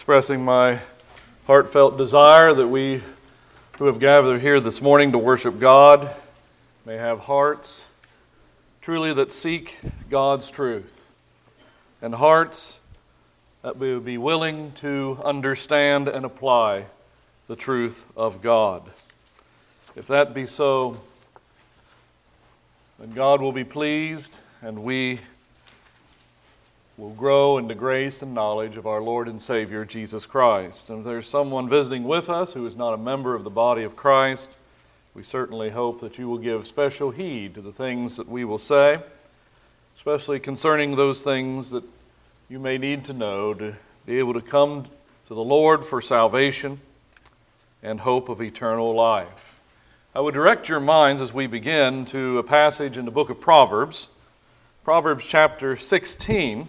expressing my heartfelt desire that we who have gathered here this morning to worship God may have hearts truly that seek God's truth, and hearts that we would be willing to understand and apply the truth of God. If that be so, then God will be pleased, and we will grow into grace and knowledge of our Lord and Savior, Jesus Christ. And if there's someone visiting with us who is not a member of the body of Christ, we certainly hope that you will give special heed to the things that we will say, especially concerning those things that you may need to know to be able to come to the Lord for salvation and hope of eternal life. I would direct your minds as we begin to a passage in the book of Proverbs, Proverbs chapter 16.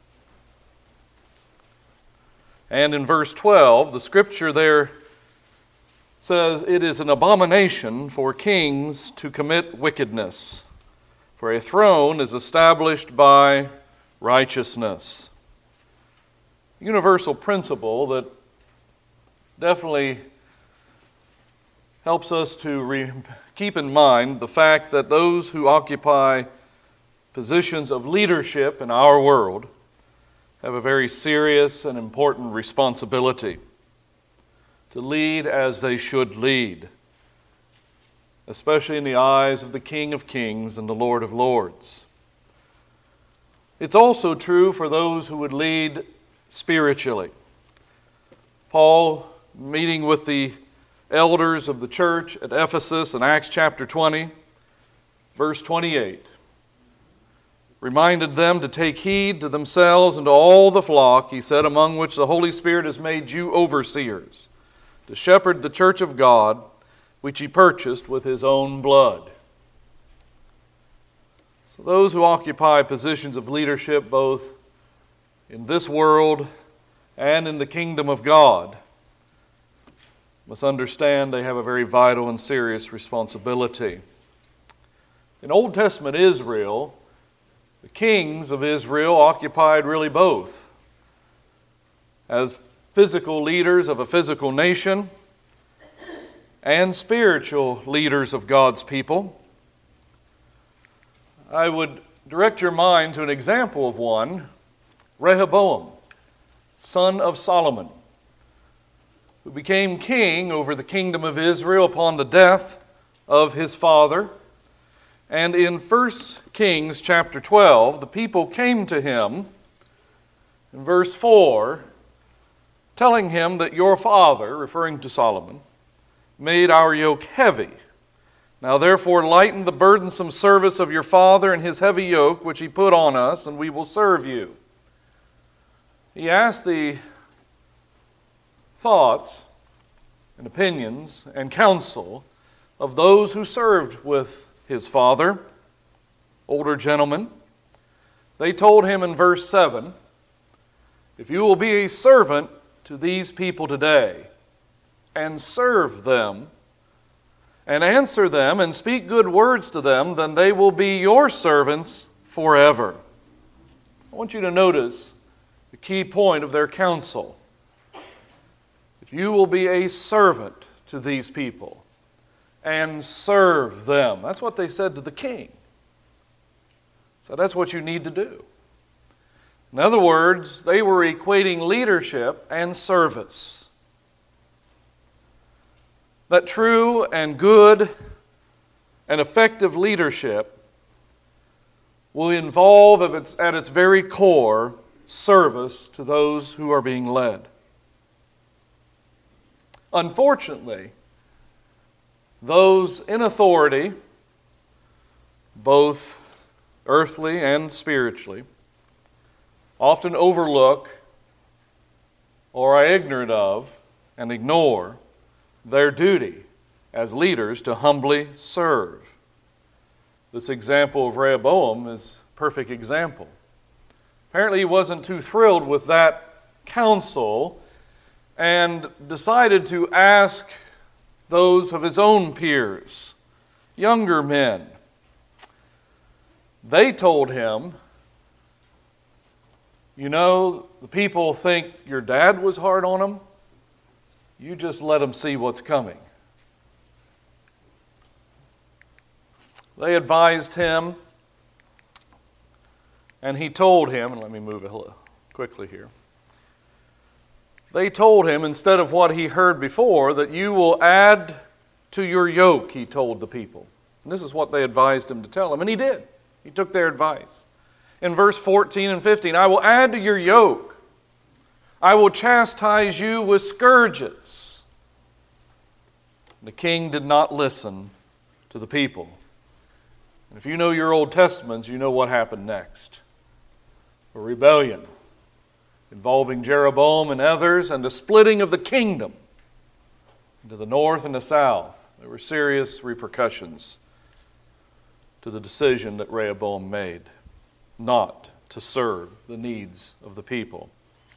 And in verse 12, the scripture there says, "It is an abomination for kings to commit wickedness, for a throne is established by righteousness." Universal principle that definitely helps us to keep in mind the fact that those who occupy positions of leadership in our world have a very serious and important responsibility to lead as they should lead, especially in the eyes of the King of Kings and the Lord of Lords. It's also true for those who would lead spiritually. Paul, meeting with the elders of the church at Ephesus in Acts chapter 20, verse 28, reminded them to take heed to themselves and to all the flock, he said, among which the Holy Spirit has made you overseers, to shepherd the church of God, which he purchased with his own blood. So those who occupy positions of leadership both in this world and in the kingdom of God must understand they have a very vital and serious responsibility. In Old Testament Israel, the kings of Israel occupied really both as physical leaders of a physical nation and spiritual leaders of God's people. I would direct your mind to an example of one, Rehoboam, son of Solomon, who became king over the kingdom of Israel upon the death of his father. And in 1 Kings chapter 12, the people came to him in verse 4, telling him that your father, referring to Solomon, made our yoke heavy. Now therefore lighten the burdensome service of your father and his heavy yoke, which he put on us, and we will serve you. He asked the thoughts and opinions and counsel of those who served with his father, older gentlemen. They told him in verse 7, "If you will be a servant to these people today, and serve them, and answer them, and speak good words to them, then they will be your servants forever." I want you to notice the key point of their counsel. If you will be a servant to these people, and serve them. That's what they said to the king. So that's what you need to do. In other words, they were equating leadership and service. That true and good and effective leadership will involve at its very core service to those who are being led. Unfortunately, those in authority, both earthly and spiritually, often overlook or are ignorant of and ignore their duty as leaders to humbly serve. This example of Rehoboam is a perfect example. Apparently he wasn't too thrilled with that counsel and decided to ask those of his own peers, younger men. They told him, "You know, the people think your dad was hard on them, you just let them see what's coming. They advised him, and he told him, and let me move quickly here. They told him, instead of what he heard before, that you will add to your yoke, he told the people. And this is what they advised him to tell him, and he did. He took their advice. In verse 14 and 15, I will add to your yoke. I will chastise you with scourges. The king did not listen to the people. And if you know your Old Testaments, you know what happened next. A rebellion involving Jeroboam and others, and the splitting of the kingdom into the north and the south. There were serious repercussions to the decision that Rehoboam made not to serve the needs of the people.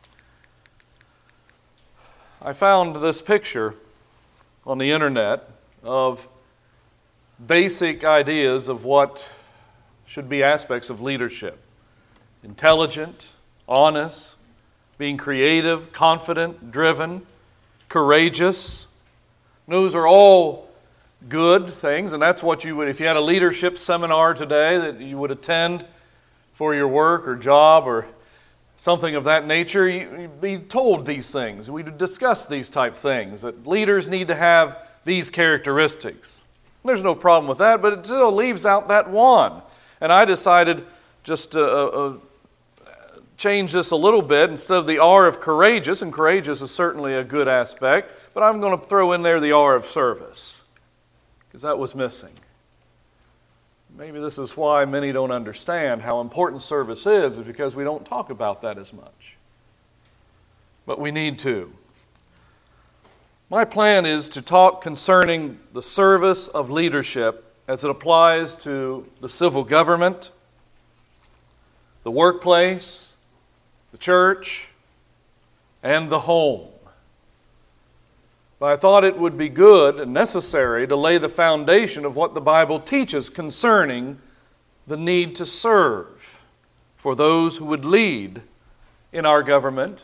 I found this picture on the internet of basic ideas of what should be aspects of leadership. Intelligent, honest, being creative, confident, driven, courageous. Those are all good things, and that's what you would, if you had a leadership seminar today that you would attend for your work or job or something of that nature, you'd be told these things. We'd discuss these type things, that leaders need to have these characteristics. There's no problem with that, but it still leaves out that one. And I decided just to change this a little bit. Instead of the R of courageous, and courageous is certainly a good aspect, but I'm going to throw in there the R of service, because that was missing. Maybe this is why many don't understand how important service is because we don't talk about that as much. But we need to. My plan is to talk concerning the service of leadership as it applies to the civil government, the workplace, the church, and the home. But I thought it would be good and necessary to lay the foundation of what the Bible teaches concerning the need to serve for those who would lead in our government,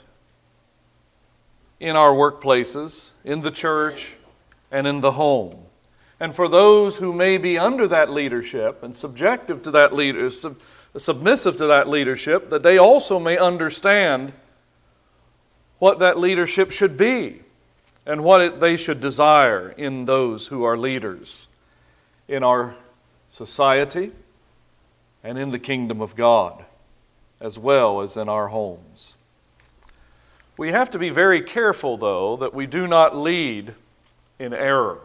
in our workplaces, in the church, and in the home. And for those who may be under that leadership and submissive to that leadership, that they also may understand what that leadership should be and what they should desire in those who are leaders in our society and in the kingdom of God, as well as in our homes. We have to be very careful, though, that we do not lead in error.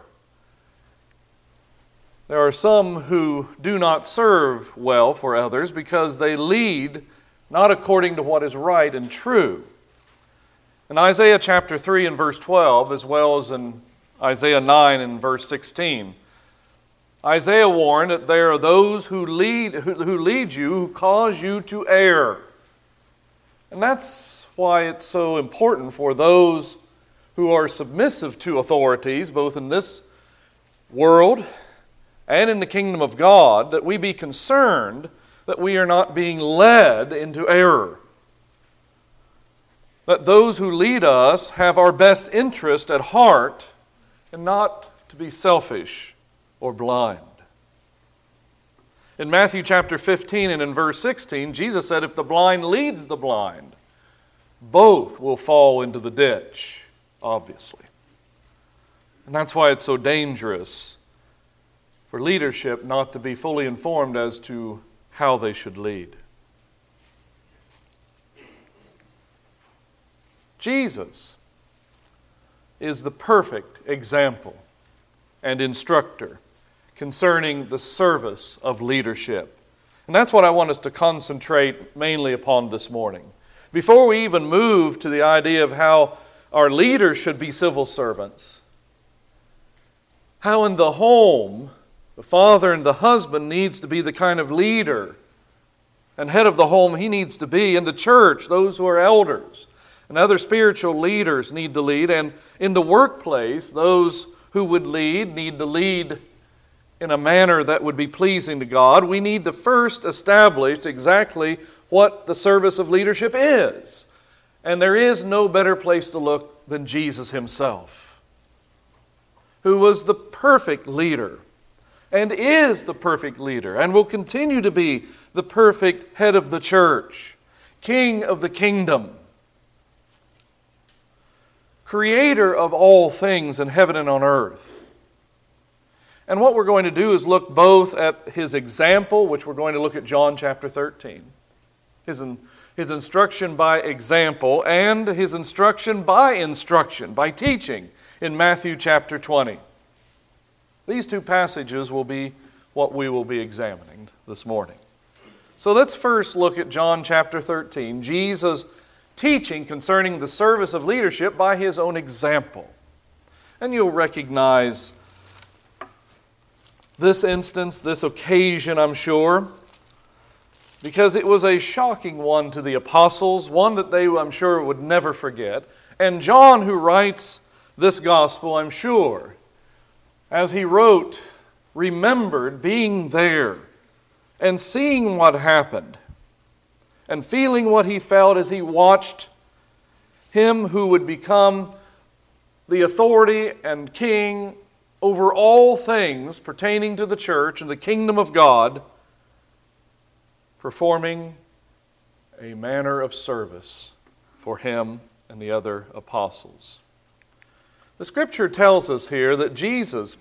There are some who do not serve well for others because they lead not according to what is right and true. In Isaiah chapter 3 and verse 12, as well as in Isaiah 9 and verse 16, Isaiah warned that there are those who lead you, who cause you to err. And that's why it's so important for those who are submissive to authorities, both in this world and in the kingdom of God, that we be concerned that we are not being led into error. That those who lead us have our best interest at heart and not to be selfish or blind. In Matthew chapter 15 and in verse 16, Jesus said, if the blind leads the blind, both will fall into the ditch, obviously. And that's why it's so dangerous for leadership not to be fully informed as to how they should lead. Jesus is the perfect example and instructor concerning the service of leadership. And that's what I want us to concentrate mainly upon this morning. Before we even move to the idea of how our leaders should be civil servants, how in the home the father and the husband needs to be the kind of leader and head of the home he needs to be. In the church, those who are elders and other spiritual leaders need to lead. And in the workplace, those who would lead need to lead in a manner that would be pleasing to God. We need to first establish exactly what the service of leadership is. And there is no better place to look than Jesus himself, who was the perfect leader and is the perfect leader and will continue to be the perfect head of the church, king of the kingdom, creator of all things in heaven and on earth. And what we're going to do is look both at his example, which we're going to look at John chapter 13, his instruction by example, and his instruction, by teaching in Matthew chapter 20. These two passages will be what we will be examining this morning. So let's first look at John chapter 13, Jesus' teaching concerning the service of leadership by his own example. And you'll recognize this instance, this occasion, I'm sure, because it was a shocking one to the apostles, one that they, I'm sure, would never forget. And John, who writes this gospel, I'm sure, as he wrote, remembered being there and seeing what happened and feeling what he felt as he watched him who would become the authority and king over all things pertaining to the church and the kingdom of God, performing a manner of service for him and the other apostles. The Scripture tells us here that Jesus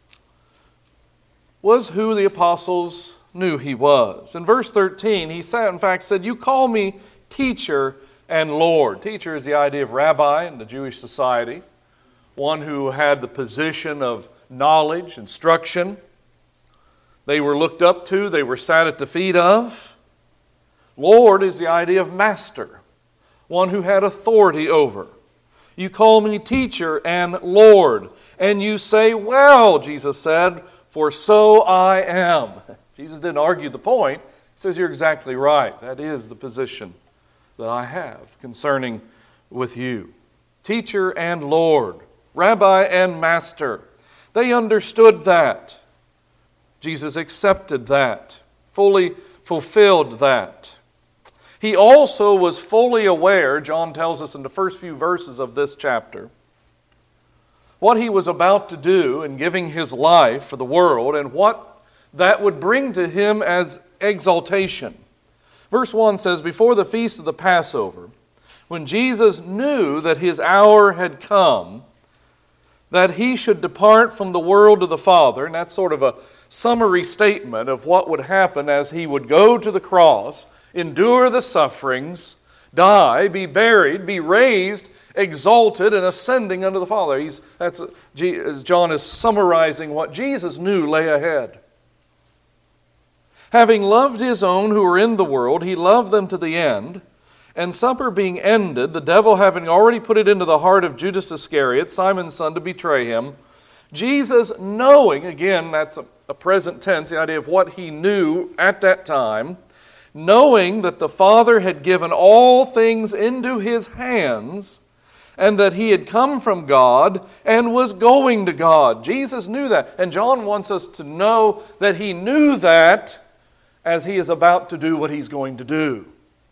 was who the apostles knew he was. In verse 13, he said, in fact, said, "You call me teacher and Lord." Teacher is the idea of rabbi in the Jewish society, one who had the position of knowledge, instruction. They were looked up to, they were sat at the feet of. Lord is the idea of master, one who had authority over. You call me teacher and Lord, and you say, "Well," Jesus said, "for so I am." Jesus didn't argue the point. He says, you're exactly right. That is the position that I have concerning with you. Teacher and Lord, rabbi and master. They understood that. Jesus accepted that, fully fulfilled that. He also was fully aware, John tells us in the first few verses of this chapter, what he was about to do in giving his life for the world and what that would bring to him as exaltation. Verse 1 says, before the feast of the Passover, when Jesus knew that his hour had come, that he should depart from the world to the Father, and that's sort of a summary statement of what would happen as he would go to the cross, endure the sufferings, die, be buried, be raised, exalted, and ascending unto the Father. John is summarizing what Jesus knew lay ahead. Having loved his own who were in the world, he loved them to the end. And supper being ended, the devil having already put it into the heart of Judas Iscariot, Simon's son, to betray him, Jesus, knowing, again, that's a present tense, the idea of what he knew at that time, knowing that the Father had given all things into his hands, and that he had come from God and was going to God. Jesus knew that. And John wants us to know that he knew that as he is about to do what he's going to do.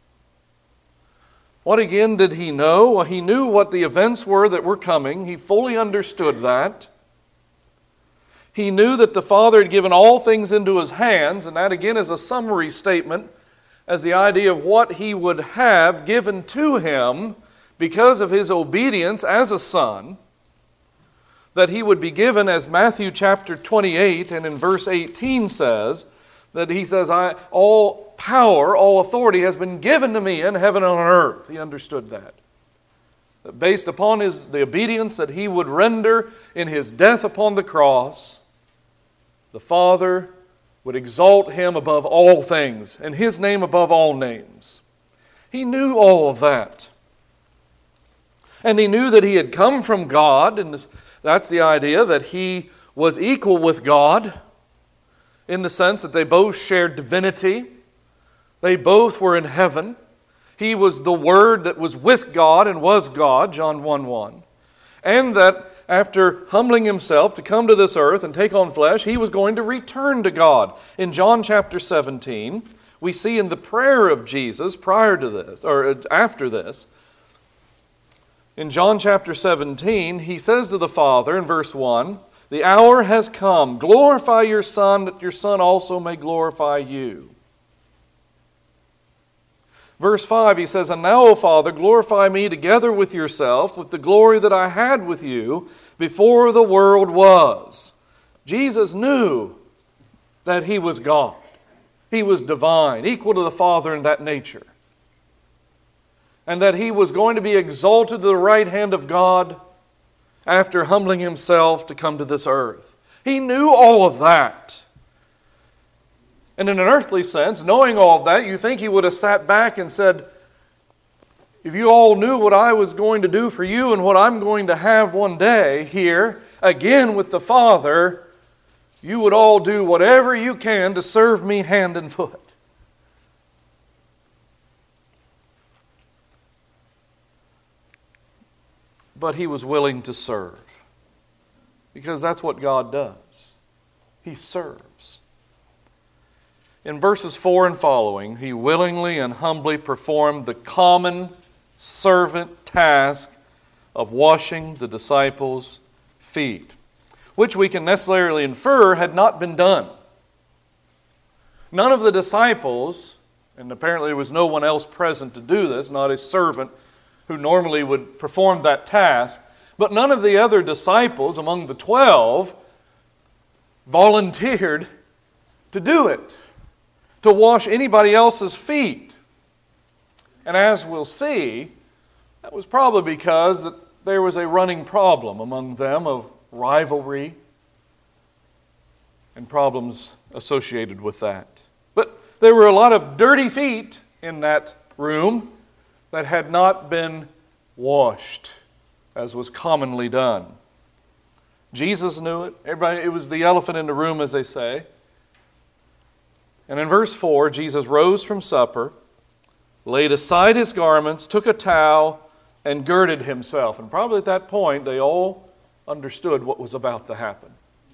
What again did he know? Well, he knew what the events were that were coming. He fully understood that. He knew that the Father had given all things into his hands, and that again is a summary statement as the idea of what he would have given to him because of his obedience as a son, that he would be given, as Matthew chapter 28 and in verse 18 says, that he says, all power, all authority has been given to me in heaven and on earth. He understood that. That based upon the obedience that he would render in his death upon the cross, the Father would exalt him above all things, and his name above all names. He knew all of that. And he knew that he had come from God, and that's the idea that he was equal with God, in the sense that they both shared divinity. They both were in heaven. He was the Word that was with God and was God, John 1:1. And that after humbling himself to come to this earth and take on flesh, he was going to return to God. In John chapter 17, we see in the prayer of Jesus prior to this, or after this, In John chapter 17, he says to the Father in verse 1, "The hour has come. Glorify your Son, that your Son also may glorify you." Verse 5, he says, "And now, O Father, glorify me together with yourself, with the glory that I had with you before the world was." Jesus knew that he was God. He was divine, equal to the Father in that nature. And that he was going to be exalted to the right hand of God after humbling himself to come to this earth. He knew all of that. And in an earthly sense, knowing all of that, you think he would have sat back and said, if you all knew what I was going to do for you and what I'm going to have one day here, again with the Father, you would all do whatever you can to serve me hand and foot. But he was willing to serve, because that's what God does. He serves. In verses 4 and following, he willingly and humbly performed the common servant task of washing the disciples' feet, which we can necessarily infer had not been done. None of the disciples, and apparently there was no one else present to do this, not a servant who normally would perform that task, but none of the other disciples among the 12 volunteered to do it, to wash anybody else's feet. And as we'll see, that was probably because that there was a running problem among them of rivalry and problems associated with that. But there were a lot of dirty feet in that room that had not been washed, as was commonly done. Jesus knew it. Everybody, it was the elephant in the room, as they say. And in verse 4, Jesus rose from supper, laid aside his garments, took a towel, and girded himself. And probably at that point, they all understood what was about to happen.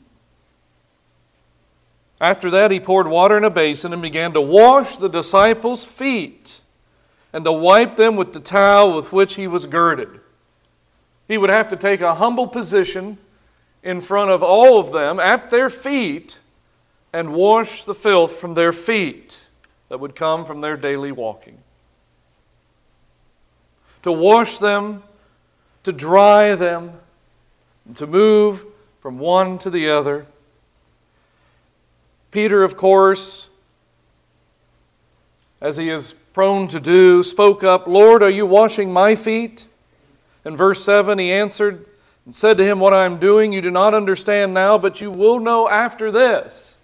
After that, he poured water in a basin and began to wash the disciples' feet and to wipe them with the towel with which he was girded. He would have to take a humble position in front of all of them at their feet and wash the filth from their feet that would come from their daily walking. To wash them, to dry them, and to move from one to the other. Peter, of course, as he is prone to do, spoke up, "Lord, are you washing my feet?" In verse 7, he answered and said to him, "What I am doing you do not understand now, but you will know after this."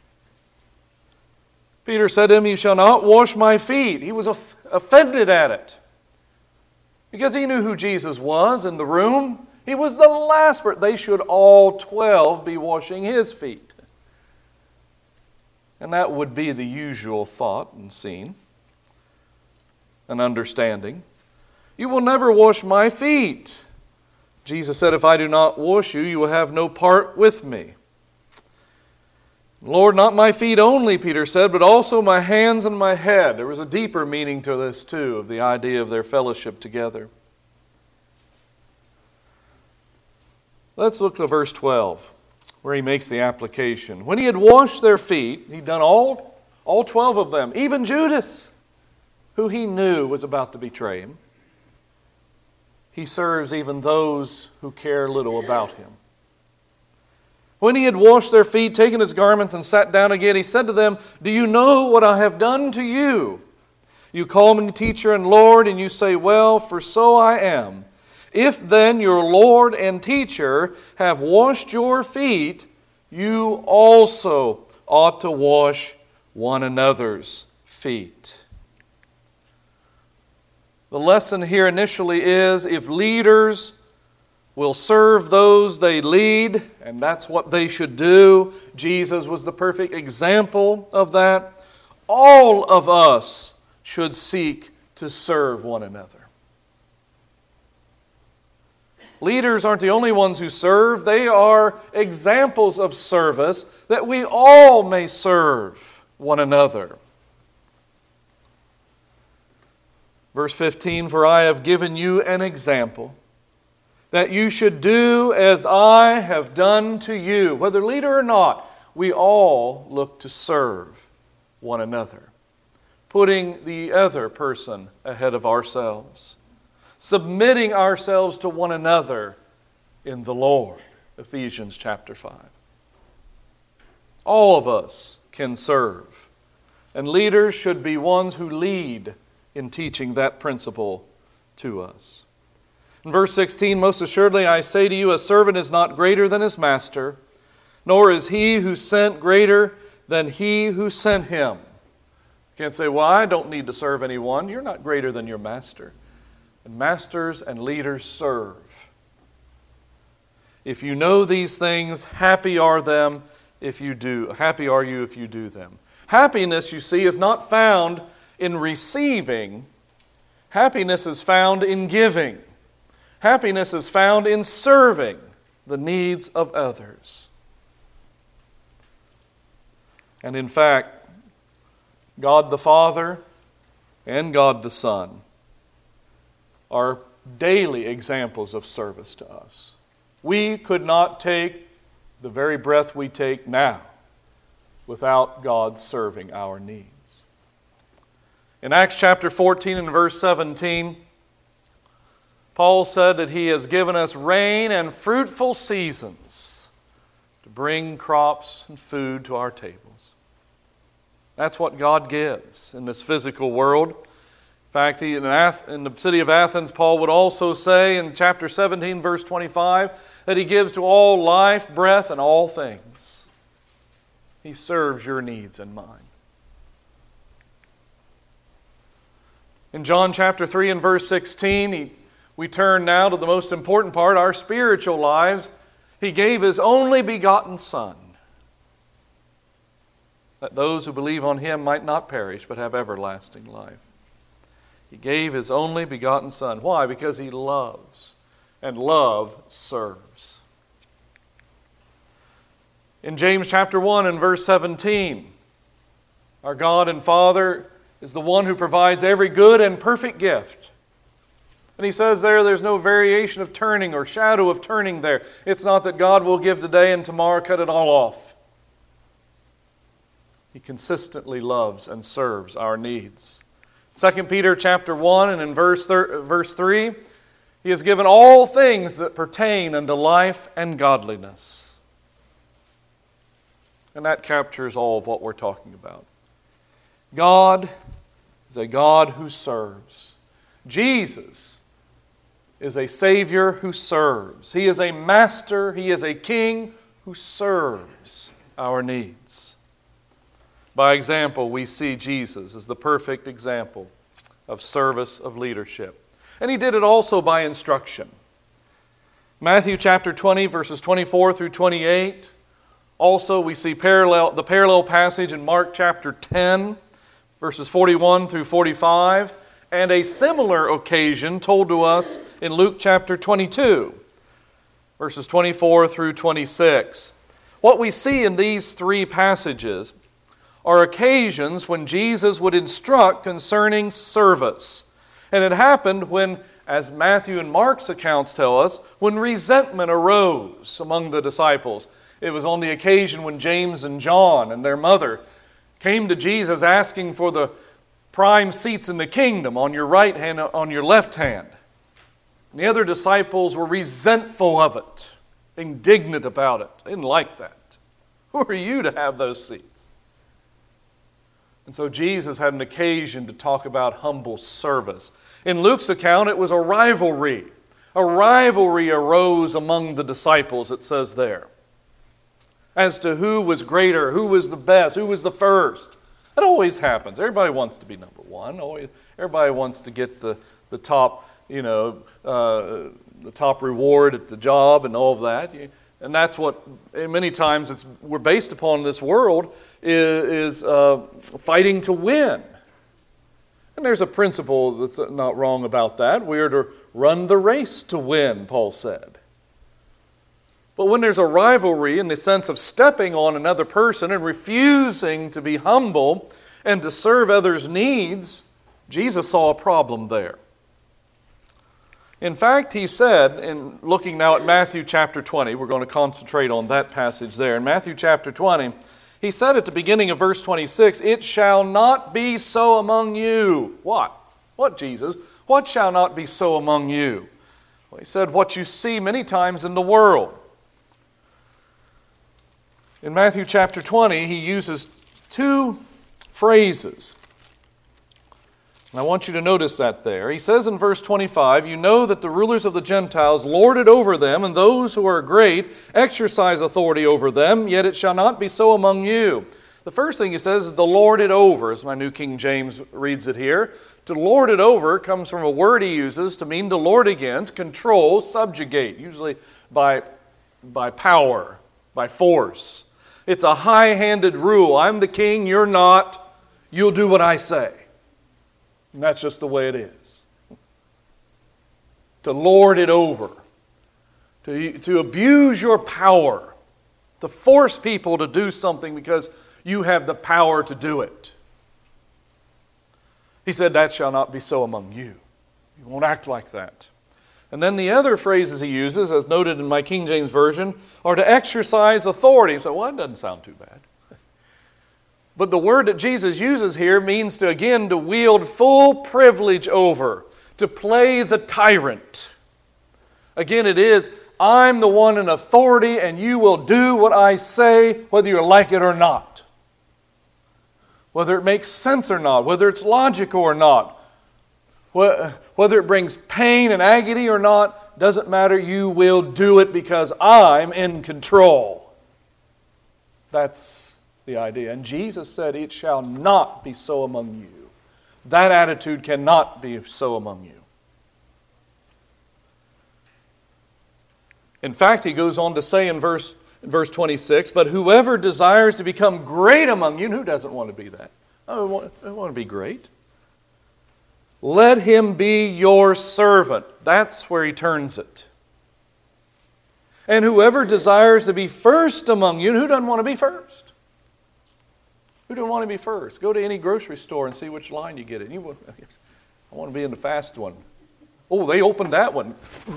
Peter said to him, "You shall not wash my feet." He was offended at it, because he knew who Jesus was in the room. He was the last person. They should all 12 be washing his feet. And that would be the usual thought and scene and understanding. "You will never wash my feet." Jesus said, "If I do not wash you, you will have no part with me." "Lord, not my feet only," Peter said, "but also my hands and my head." There was a deeper meaning to this too, of the idea of their fellowship together. Let's look to verse 12, where he makes the application. When he had washed their feet, he'd done all 12 of them, even Judas, who he knew was about to betray him. He serves even those who care little about him. When he had washed their feet, taken his garments, and sat down again, he said to them, "Do you know what I have done to you? You call me teacher and Lord, and you say, well, for so I am. If then your Lord and teacher have washed your feet, you also ought to wash one another's feet." The lesson here initially is, if leaders will serve those they lead, and that's what they should do. Jesus was the perfect example of that. All of us should seek to serve one another. Leaders aren't the only ones who serve. They are examples of service that we all may serve one another. Verse 15, "For I have given you an example that you should do as I have done to you. Whether leader or not, we all look to serve one another, putting the other person ahead of ourselves, submitting ourselves to one another in the Lord. Ephesians chapter 5. All of us can serve, and leaders should be ones who lead in teaching that principle to us. In verse 16, most assuredly I say to you, a servant is not greater than his master, nor is he who sent greater than he who sent him. You can't say, well, I don't need to serve anyone. You're not greater than your master. And masters and leaders serve. If you know these things, happy are them if you do. Happy are you if you do them. Happiness, you see, is not found in receiving. Happiness is found in giving. Happiness is found in serving the needs of others. And in fact, God the Father and God the Son are daily examples of service to us. We could not take the very breath we take now without God serving our needs. In Acts chapter 14 and verse 17, Paul said that He has given us rain and fruitful seasons to bring crops and food to our tables. That's what God gives in this physical world. In fact, in the city of Athens, Paul would also say in chapter 17, verse 25, that He gives to all life, breath, and all things. He serves your needs and mine. In John chapter 3 and verse 16, we turn now to the most important part, our spiritual lives. He gave His only begotten Son, that those who believe on Him might not perish, but have everlasting life. He gave His only begotten Son. Why? Because He loves, and love serves. In James chapter 1 and verse 17, our God and Father is the one who provides every good and perfect gift. And He says there's no variation of turning or shadow of turning there. It's not that God will give today and tomorrow cut it all off. He consistently loves and serves our needs. 2 Peter chapter 1 and in verse 3, He has given all things that pertain unto life and godliness. And that captures all of what we're talking about. God is a God who serves. Jesus is a Savior who serves. He is a Master, He is a King who serves our needs. By example, we see Jesus as the perfect example of service, of leadership. And He did it also by instruction. Matthew chapter 20, verses 24 through 28. Also, we see the parallel passage in Mark chapter 10, verses 41 through 45. And a similar occasion told to us in Luke chapter 22, verses 24 through 26. What we see in these three passages are occasions when Jesus would instruct concerning service. And it happened when, as Matthew and Mark's accounts tell us, when resentment arose among the disciples. It was on the occasion when James and John and their mother came to Jesus asking for the prime seats in the kingdom on your right hand, on your left hand. And the other disciples were resentful of it, indignant about it. They didn't like that. Who are you to have those seats? And so Jesus had an occasion to talk about humble service. In Luke's account, it was a rivalry. A rivalry arose among the disciples, it says there, as to who was greater, who was the best, who was the first. That always happens. Everybody wants to be number one. Everybody wants to get the top, the top reward at the job and all of that. And that's what many times we're based upon in this world is fighting to win. And there's a principle that's not wrong about that. We are to run the race to win, Paul said. But when there's a rivalry in the sense of stepping on another person and refusing to be humble and to serve others' needs, Jesus saw a problem there. In fact, he said, in looking now at Matthew chapter 20, we're going to concentrate on that passage there. In Matthew chapter 20, he said at the beginning of verse 26, "It shall not be so among you." What? What, Jesus? What shall not be so among you? Well, he said what you see many times in the world. In Matthew chapter 20, he uses two phrases. And I want you to notice that there. He says in verse 25, "You know that the rulers of the Gentiles lord it over them, and those who are great exercise authority over them, yet it shall not be so among you." The first thing he says is the lord it over, as my New King James reads it here. To lord it over comes from a word he uses to mean to lord against, control, subjugate, usually by power, by force. It's a high-handed rule. I'm the king, you're not. You'll do what I say. And that's just the way it is. To lord it over. To abuse your power. To force people to do something because you have the power to do it. He said, that shall not be so among you. You won't act like that. And then the other phrases he uses, as noted in my King James Version, are to exercise authority. So, well, that doesn't sound too bad. But the word that Jesus uses here means to, again, to wield full privilege over, to play the tyrant. Again, it is, I'm the one in authority and you will do what I say whether you like it or not. Whether it makes sense or not, whether it's logical or not, whether it brings pain and agony or not, doesn't matter, you will do it because I'm in control. That's the idea. And Jesus said, it shall not be so among you. That attitude cannot be so among you. In fact, he goes on to say in verse 26, but whoever desires to become great among you, and who doesn't want to be that? I want to be great. Let him be your servant. That's where he turns it. And whoever desires to be first among you, and who doesn't want to be first? Who doesn't want to be first? Go to any grocery store and see which line you get in. I want to be in the fast one. Oh, they opened that one.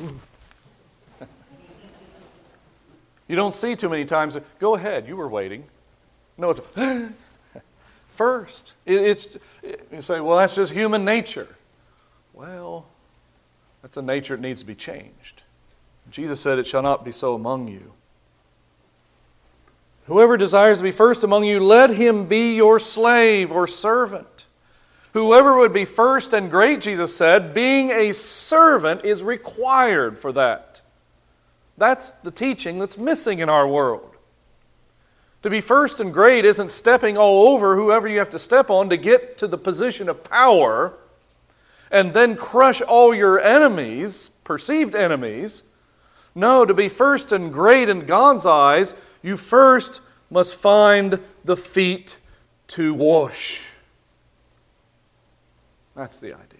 You don't see too many times. Go ahead, you were waiting. No, it's first. You say, well, that's just human nature. Well, that's a nature that needs to be changed. Jesus said, it shall not be so among you. Whoever desires to be first among you, let him be your slave or servant. Whoever would be first and great, Jesus said, being a servant is required for that. That's the teaching that's missing in our world. To be first and great isn't stepping all over whoever you have to step on to get to the position of power and then crush all your enemies, perceived enemies. No, to be first and great in God's eyes, you first must find the feet to wash. That's the idea.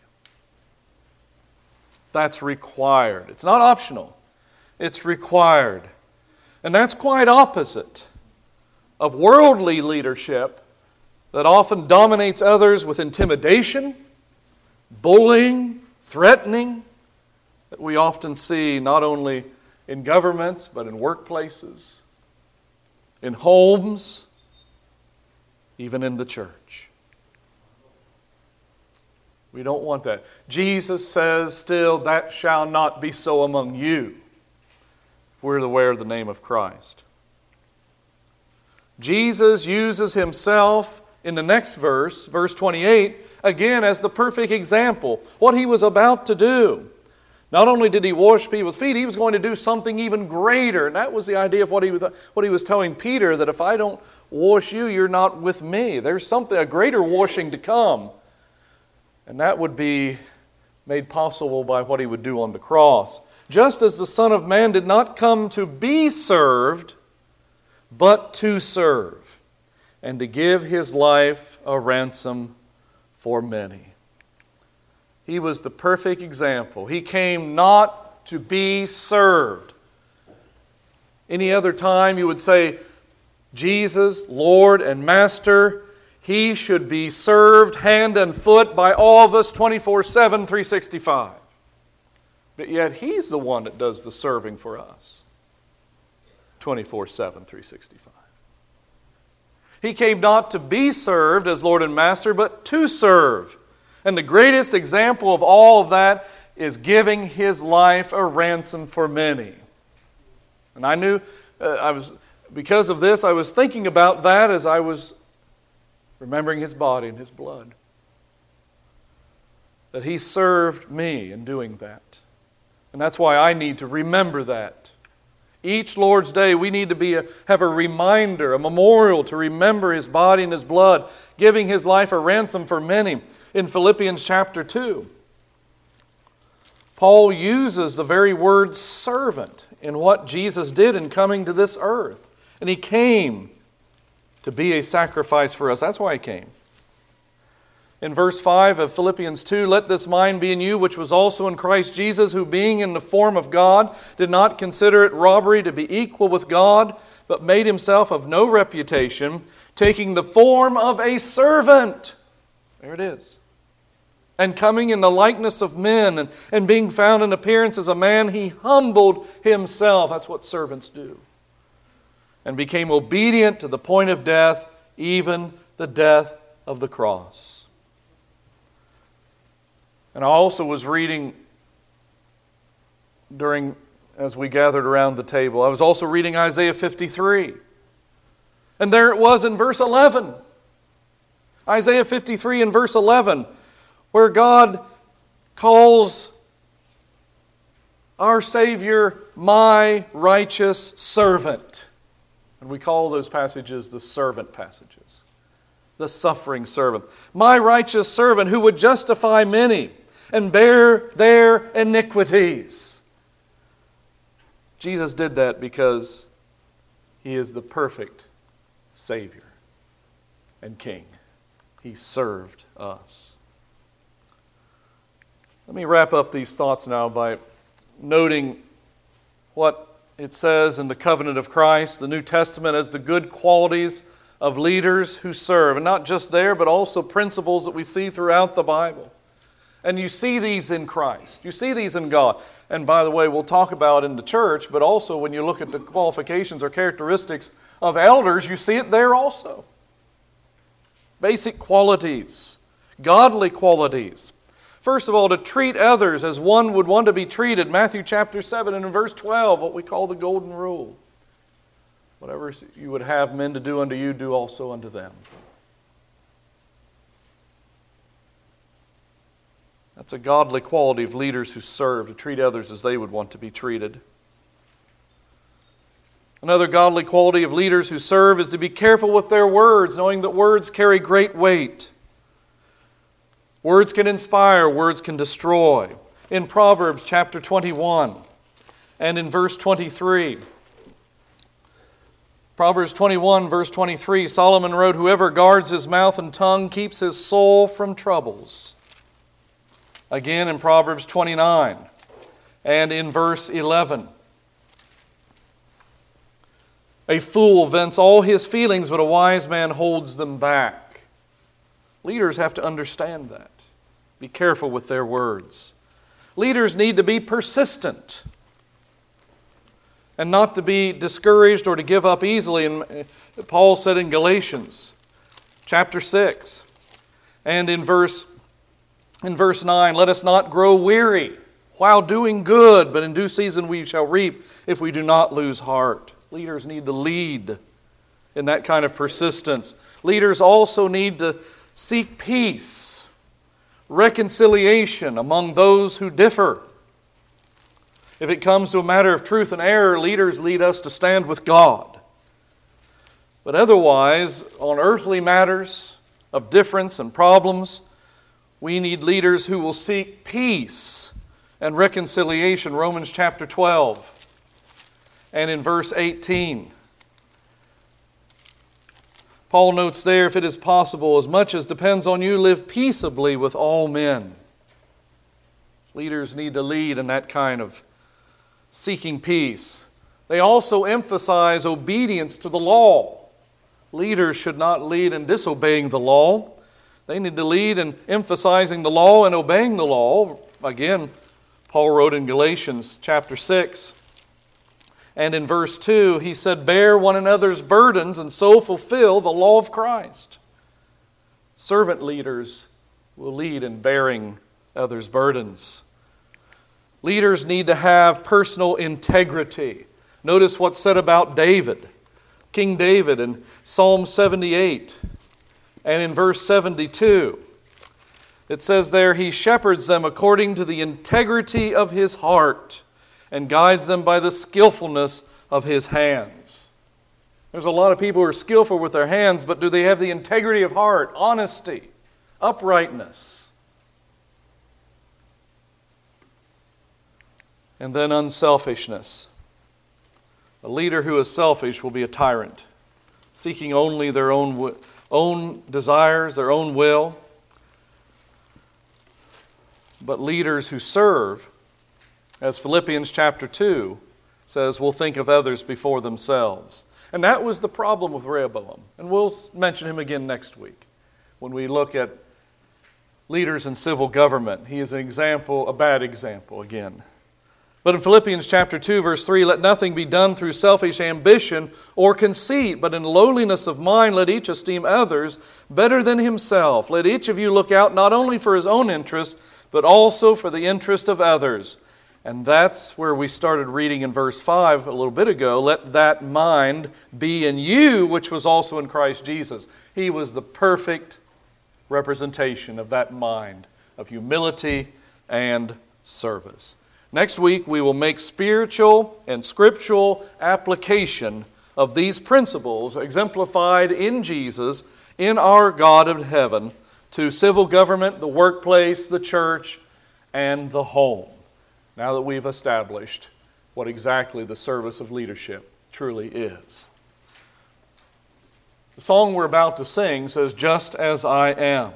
That's required. It's not optional. It's required. And that's quite opposite of worldly leadership that often dominates others with intimidation, bullying, threatening, that we often see not only in governments, but in workplaces, in homes, even in the church. We don't want that. Jesus says still, that shall not be so among you. We're aware of the name of Christ. Jesus uses himself in the next verse, verse 28, again as the perfect example. What he was about to do. Not only did he wash people's feet, he was going to do something even greater. And that was the idea of what he was telling Peter, that if I don't wash you, you're not with me. There's something, a greater washing to come. And that would be made possible by what he would do on the cross. Just as the Son of Man did not come to be served, but to serve, and to give his life a ransom for many. He was the perfect example. He came not to be served. Any other time you would say, Jesus, Lord and Master, he should be served hand and foot by all of us 24/7, 365. but yet He's the one that does the serving for us 24/7, 365. He came not to be served as Lord and Master, but to serve. And the greatest example of all of that is giving His life a ransom for many. And I knew, because of this, I was thinking about that as I was remembering His body and His blood. That He served me in doing that. And that's why I need to remember that. Each Lord's Day, we need to have a reminder, a memorial to remember His body and His blood, giving His life a ransom for many. In Philippians chapter 2, Paul uses the very word servant in what Jesus did in coming to this earth. And He came to be a sacrifice for us. That's why He came. In verse 5 of Philippians 2, let this mind be in you, which was also in Christ Jesus, who being in the form of God, did not consider it robbery to be equal with God, but made Himself of no reputation, taking the form of a servant. There it is. And coming in the likeness of men, and being found in appearance as a man, He humbled Himself. That's what servants do. And became obedient to the point of death, even the death of the cross. And I also was reading as we gathered around the table, I was also reading Isaiah 53. And there it was in verse 11. Isaiah 53 in verse 11, where God calls our Savior my righteous servant. And we call those passages the servant passages. The suffering servant. My righteous servant who would justify many and bear their iniquities. Jesus did that because He is the perfect Savior and King. He served us. Let me wrap up these thoughts now by noting what it says in the covenant of Christ, the New Testament, as the good qualities of leaders who serve. And not just there, but also principles that we see throughout the Bible. And you see these in Christ. You see these in God. And by the way, we'll talk about in the church, but also when you look at the qualifications or characteristics of elders, you see it there also. Basic qualities, godly qualities. First of all, to treat others as one would want to be treated. Matthew chapter 7 and in verse 12, what we call the golden rule. Whatever you would have men to do unto you, do also unto them. That's a godly quality of leaders who serve, to treat others as they would want to be treated. Another godly quality of leaders who serve is to be careful with their words, knowing that words carry great weight. Words can inspire, words can destroy. In Proverbs chapter 21 and in verse 23, Proverbs 21 verse 23, Solomon wrote, whoever guards his mouth and tongue keeps his soul from troubles. Again in Proverbs 29 and in verse 11. A fool vents all his feelings, but a wise man holds them back. Leaders have to understand that. Be careful with their words. Leaders need to be persistent and not to be discouraged or to give up easily. And Paul said in Galatians chapter 6 and in verse 9, let us not grow weary while doing good, but in due season we shall reap if we do not lose heart. Leaders need to lead in that kind of persistence. Leaders also need to seek peace, reconciliation among those who differ. If it comes to a matter of truth and error, leaders lead us to stand with God. But otherwise, on earthly matters of difference and problems, we need leaders who will seek peace and reconciliation. Romans chapter 12 and in verse 18. Paul notes there, if it is possible, as much as depends on you, live peaceably with all men. Leaders need to lead in that kind of seeking peace. They also emphasize obedience to the law. Leaders should not lead in disobeying the law. They need to lead in emphasizing the law and obeying the law. Again, Paul wrote in Galatians chapter 6, and in verse 2, he said, "Bear one another's burdens and so fulfill the law of Christ." Servant leaders will lead in bearing others' burdens. Leaders need to have personal integrity. Notice what's said about David, King David, in Psalm 78 and in verse 72. It says there, "He shepherds them according to the integrity of his heart and guides them by the skillfulness of his hands." There's a lot of people who are skillful with their hands, but do they have the integrity of heart, honesty, uprightness? And then unselfishness. A leader who is selfish will be a tyrant, seeking only their own desires, their own will. But leaders who serve, as Philippians chapter 2 says, will think of others before themselves. And that was the problem with Rehoboam. And we'll mention him again next week when we look at leaders in civil government. He is an example, a bad example again. But in Philippians chapter 2, verse 3, "Let nothing be done through selfish ambition or conceit, but in lowliness of mind let each esteem others better than himself. Let each of you look out not only for his own interest, but also for the interest of others." And that's where we started reading in verse 5 a little bit ago. "Let that mind be in you, which was also in Christ Jesus." He was the perfect representation of that mind of humility and service. Next week, we will make spiritual and scriptural application of these principles exemplified in Jesus, in our God of heaven, to civil government, the workplace, the church, and the home. Now that we've established what exactly the service of leadership truly is. The song we're about to sing says, "Just as I am."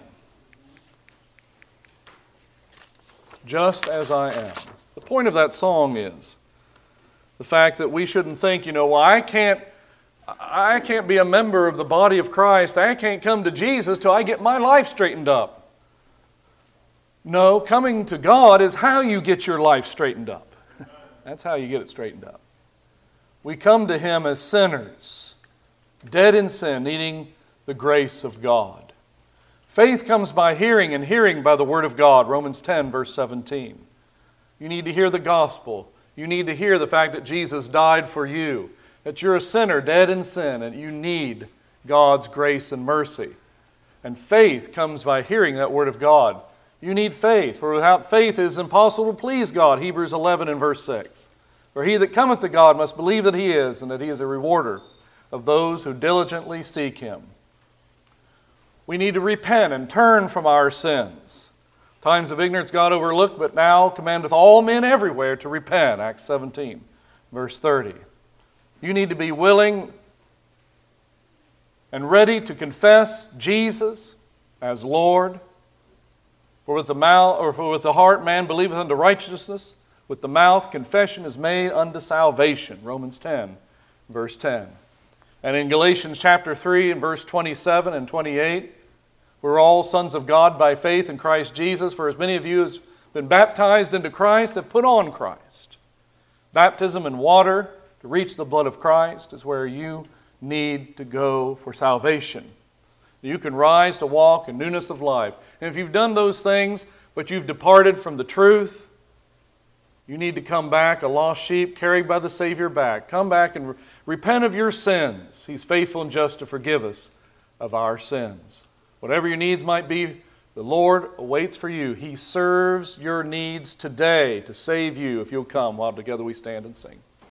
Just as I am. The point of that song is the fact that we shouldn't think, well, I can't be a member of the body of Christ. I can't come to Jesus till I get my life straightened up. No, coming to God is how you get your life straightened up. That's how you get it straightened up. We come to Him as sinners, dead in sin, needing the grace of God. Faith comes by hearing, and hearing by the Word of God, Romans 10, verse 17. You need to hear the gospel. You need to hear the fact that Jesus died for you, that you're a sinner, dead in sin, and you need God's grace and mercy. And faith comes by hearing that Word of God. You need faith, for without faith it is impossible to please God, Hebrews 11 and verse 6. For he that cometh to God must believe that He is, and that He is a rewarder of those who diligently seek Him. We need to repent and turn from our sins. Times of ignorance God overlooked, but now commandeth all men everywhere to repent, Acts 17, verse 30. You need to be willing and ready to confess Jesus as Lord. For with the heart man believeth unto righteousness, with the mouth confession is made unto salvation, Romans 10, verse 10. And in Galatians chapter 3 and verse 27 and 28, we're all sons of God by faith in Christ Jesus, for as many of you as been baptized into Christ have put on Christ. Baptism in water to reach the blood of Christ is where you need to go for salvation. You can rise to walk in newness of life. And if you've done those things, but you've departed from the truth, you need to come back, a lost sheep carried by the Savior back. Come back and repent of your sins. He's faithful and just to forgive us of our sins. Whatever your needs might be, the Lord awaits for you. He serves your needs today to save you if you'll come while together we stand and sing.